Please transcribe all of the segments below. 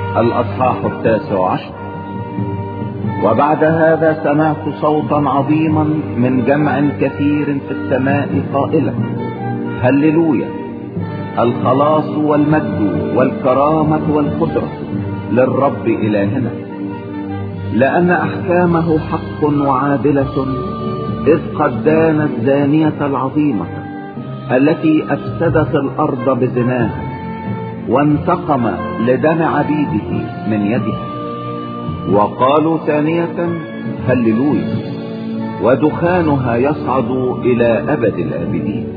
الأصحاح 19. وبعد هذا سمعت صوتا عظيما من جمع كثير في السماء قائلا: هللويا! الخلاص والمجد والكرامة والقدرة للرب إلهنا، لأن أحكامه حق وعادلة، إذ قد دان الزانية العظيمة التي أفسدت الأرض بزناها، وانتقم لدم عبيده من يده. وقالوا ثانية: هللويا! ودخانها يصعد إلى أبد الآبدين.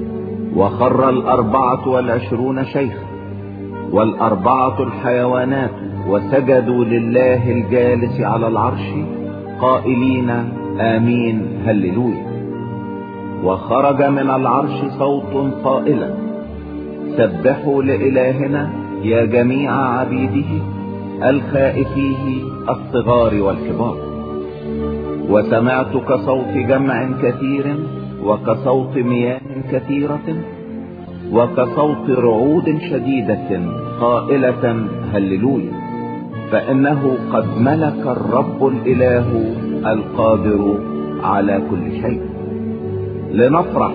وخر 24 شيخا و4 الحيوانات وسجدوا لله الجالس على العرش قائلين: آمين، هللويا! وخرج من العرش صوت قائلا: سبحوا لإلهنا يا جميع عبيده الخائفيه الصغار والكبار. وسمعت كصوت جمع كثير وكصوت مياه كثيرة وكصوت رعود شديدة قائلة: هللويا! فإنه قد ملك الرب الإله القادر على كل شيء. لنفرح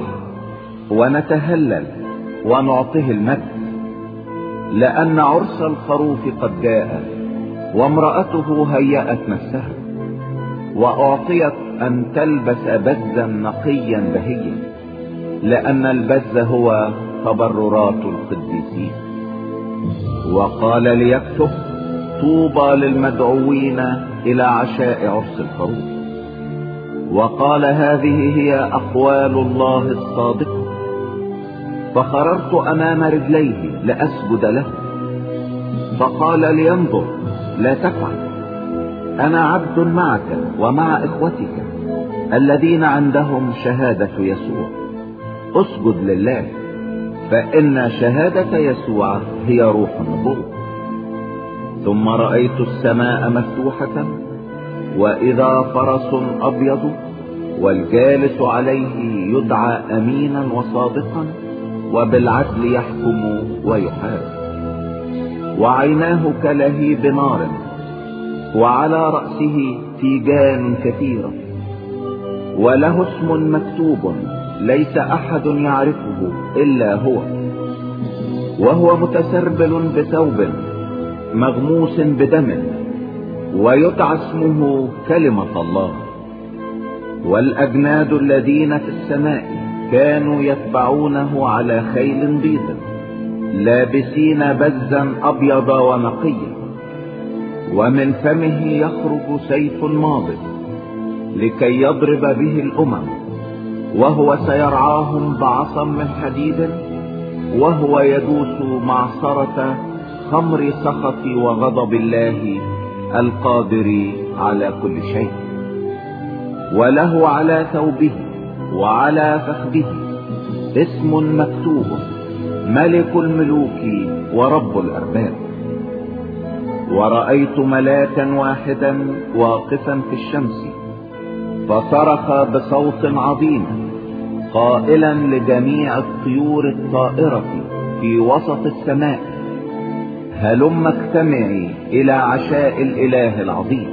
ونتهلل ونعطيه المجد، لأن عرس الخروف قد جاء، وامرأته هيأت نفسها، وأعطيت أن تلبس بزا نقيا بهيا، لأن البز هو تبررات القديسين. وقال ليكتب: طوبى للمدعوين إلى عشاء عرس الخروف. وقال: هذه هي أقوال الله الصادقة. فخررت أمام رجليه لأسجد له، فقال لينظر: لا تفعل، أنا عبد معك ومع إخوتك الذين عندهم شهادة يسوع، اسجد لله، فإن شهادة يسوع هي روح النبوة. ثم رأيت السماء مفتوحة، وإذا فرس أبيض، والجالس عليه يدعى أمينا وصادقا، وبالعدل يحكم ويحارب. وعيناه كلهيب نار، وعلى رأسه تيجان كثيرة، وله اسم مكتوب ليس أحد يعرفه إلا هو، وهو متسربل بثوب مغموس بدم، ويدعى اسمه كلمة الله. والأجناد الذين في السماء كانوا يتبعونه على خيل بيض، لابسين بزا أبيض ونقيا، ومن فمه يخرج سيف ماضٍ لكي يضرب به الأمم، وهو سيرعاهم بعصا من حديد، وهو يدوس معصرة خمر سخط وغضب الله القادر على كل شيء. وله على ثوبه وعلى فخذه اسم مكتوب: ملك الملوك ورب الأرباب. ورأيت ملاكا واحدا واقفا في الشمس، فصرخ بصوت عظيم قائلا لجميع الطيور الطائرة في وسط السماء: هلم اجتمعي إلى عشاء الإله العظيم،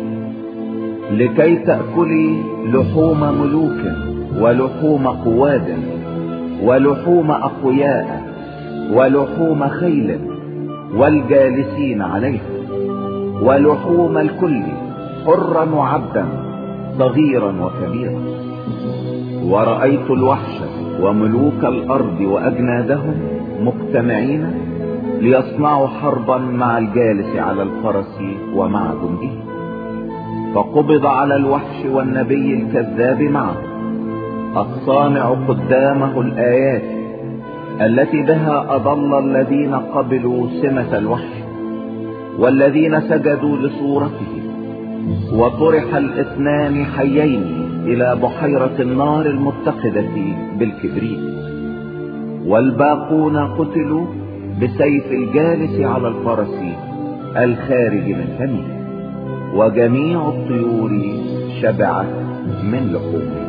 لكي تأكلي لحوم ملوك ولحوم قواد ولحوم أقوياء ولحوم خيل والجالسين عليها، ولحوم الكل حرا وعبدا صغيرا وكبيرا. ورأيت الوحش وملوك الأرض وأجنادهم مجتمعين ليصنعوا حربا مع الجالس على الفرس ومع جنده. فقبض على الوحش والنبي الكذاب معه، الصانع قدامه الآيات التي بها أضل الذين قبلوا سمة الوحش والذين سجدوا لصورته. وطرح 2 حيين إلى بحيرة النار المتقدة بالكبريت. والباقون قتلوا بسيف الجالس على الفرس الخارج من فمه، وجميع الطيور شبعت من لحومه.